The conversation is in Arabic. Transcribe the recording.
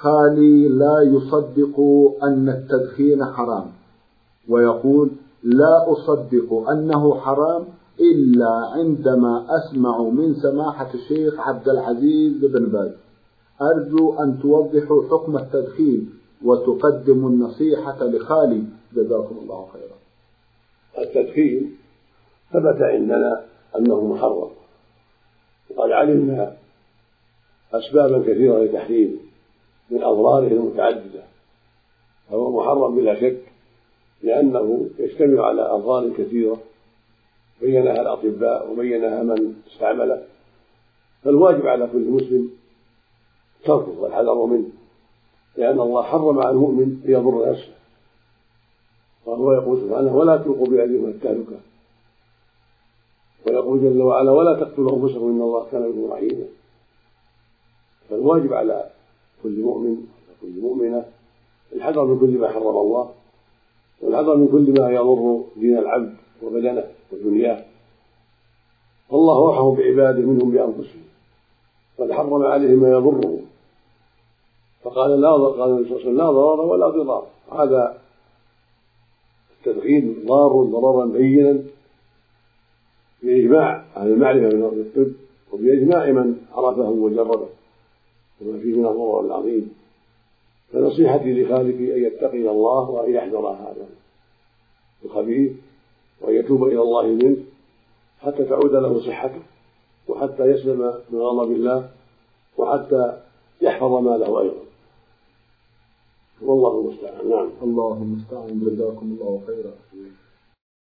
خالي لا يصدق أن التدخين حرام، ويقول لا أصدق أنه حرام إلا عندما أسمع من سماحة الشيخ عبد العزيز بن باز. أرجو أن توضحوا حكم التدخين وتقدموا النصيحة لخالي، جزاكم الله خيرا. التدخين ثبت عندنا أنه محرم، وقد علمنا أسبابا كثيرة لتحريمه من أضراره المتعددة، فهو محرم بلا شك لأنه يجتمع على أضرار كثيرة بينها الأطباء وبينها من استعمله، فالواجب على كل مسلم تركه والحذر منه، لأن الله حرم على المؤمن ليضر نفسه، وهو يقول سبحانه ولا تلقوا بأيديكم التهلكة، ويقول جل وعلا ولا تقتلوا أنفسكم إن الله كان بكم رحيما. فالواجب على كل مؤمن وكل مؤمنة الحذر من كل ما حرم الله، والحذر من كل ما يضر دين العبد وبدنه ودنياه، والله أرحم بعباده منهم بأنفسهم، قد حرم عليهم ما يضرهم، فقال النبي صلى الله عليه وسلم لا ضرر ولا ضرار. هذا التدخين ضار ضررا بينا بإجماع أهل المعرفة من الطب وبإجماع من عرفه وجربه وما فيه من الضرر العظيم. فنصيحتي لخالك أن يتقي الله وأن يحذر هذا الخبيث وأن يتوب إلى الله منه حتى تعود له صحته، وحتى يسلم من غضب الله، وحتى يحفظ ماله أيضا، والله المستعان. نعم. الله المستعان، جزاكم الله خيرا.